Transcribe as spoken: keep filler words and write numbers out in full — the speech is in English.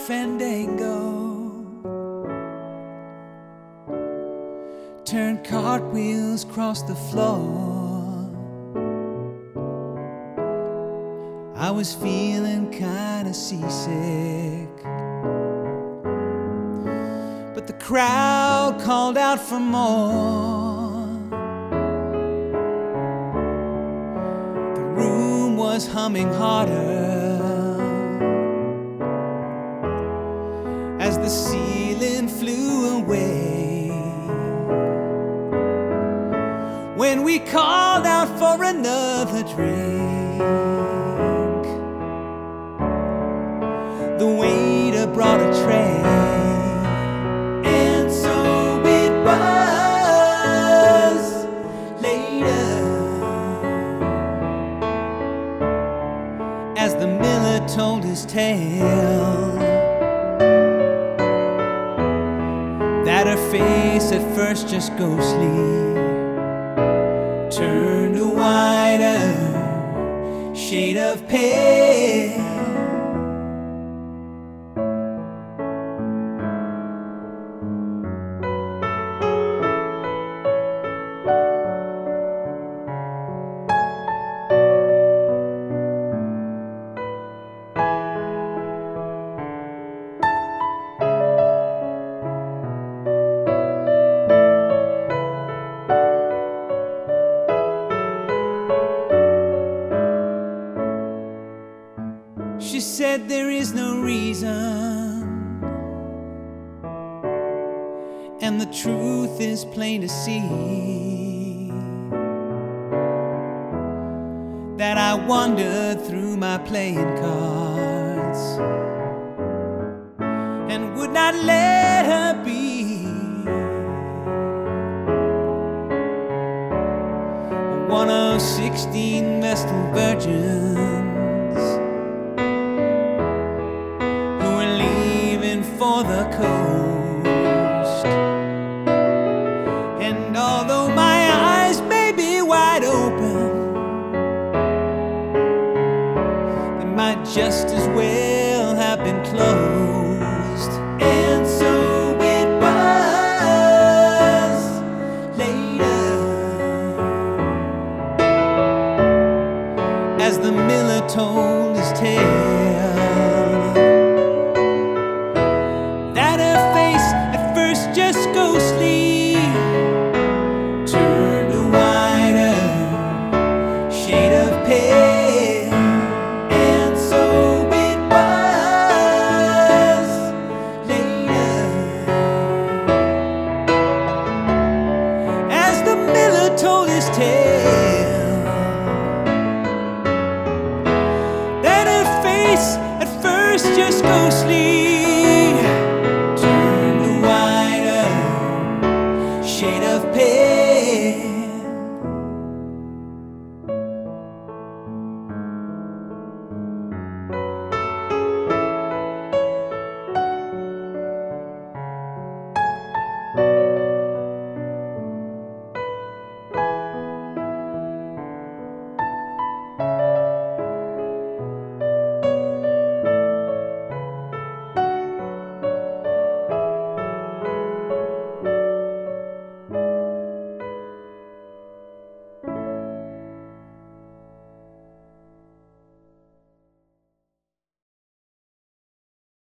fandango, turned cartwheels across the floor. I was feeling kinda seasick, but the crowd called out for more. The room was humming harder as the ceiling flew away. When we called out for another drink, the waiter brought a tray. And so it was later, as the miller told his tale, that her face at first just ghostly turned a whiter shade of pale. She said there is no reason, and the truth is plain to see, that I wandered through my playing cards and would not let her be one of sixteen Vestal virgins for the coast.